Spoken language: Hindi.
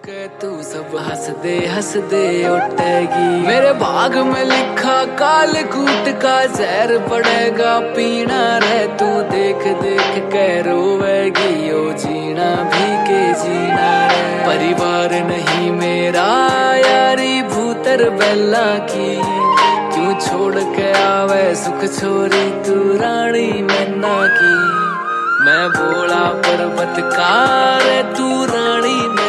के तू सब हंस दे उठेगी। मेरे भाग में लिखा काल कूट का जहर पड़ेगा पीना रे तू देख देख के रोवेगी। ओ जीना भी के जीना रे परिवार नहीं मेरा यारी भूतर बेला की। क्यों छोड़ के आवे सुख छोरी तू रानी मैना की। मैं भोला पर्वत का रे तू रानी